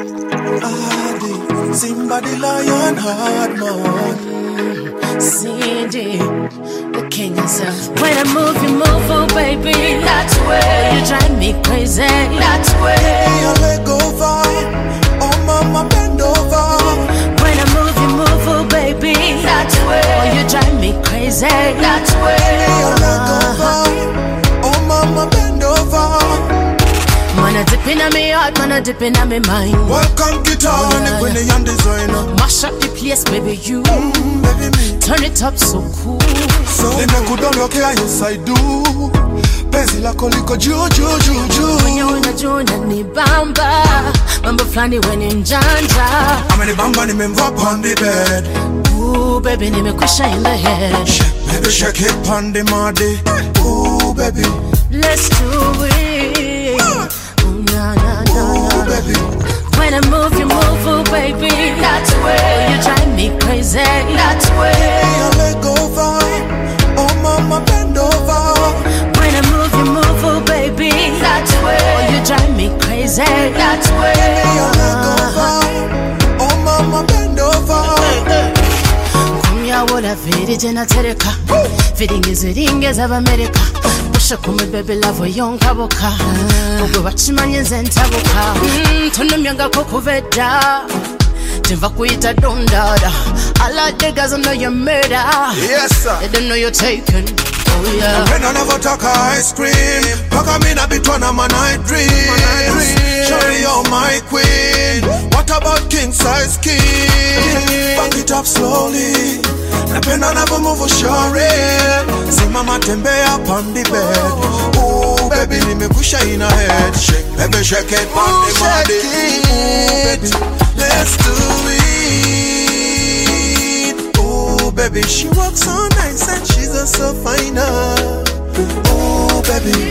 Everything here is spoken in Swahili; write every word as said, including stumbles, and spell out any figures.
Adi, Simba the lion heart man. Cindy, the king himself. When I move, you move, oh baby. That's way. You drive me crazy. That's way. Hey, I let go over. Oh mama, bend over. When I move, you move, oh baby. That's way. Oh, you drive me crazy. That's way. Hey, I let go over. Oh mama, bend over. Man a dip inna me heart, man a dip inna me mind. Welcome guitar, oh, yeah, Queen yeah. And designer. Mash up the place, baby you. Mm, baby me. Turn it up so cool. So nimekudondokea yes I do. Penzi lako liko juu juu juu juu. Mwenye unajua ni bamba. Mambo flani wenye mjanja. Ameni bamba nimemva on the bed. Ooh baby nimekwisha in the head. Shake, baby shake it on the muddy. Ooh baby. Let's do it. Ooh na na na na. Baby. When I move, you move, oh baby. That's way. You drive me crazy. That's way. Hey, I let go over. Oh mama, bend over. When I move, you move, oh baby. That's way. Oh, you drive me crazy. That's way. Hey, I let go over. Oh mama, bend over. Kumya wola vidi jena tereka. Vidingi ziringe za America. Busha kume baby love yonka boka. Ogwe wachimanye zentaboka. Tono myanga kokuveda. Timva kuita dondada. All of the guys know you're murder. Yes sir. They don't know you're taken. Oh yeah. When I never talk ice cream. Paka mina bitwana man I dream. Shawty you're my queen. What about king size king? Back it up slowly. Napenda never move shawty. Simama tembea on the bed. Ooh baby nimekusha in a head. Shake baby shake it on the body. Ooh baby let's do it. Ooh baby she walks so nice and she's a so finer. Ooh baby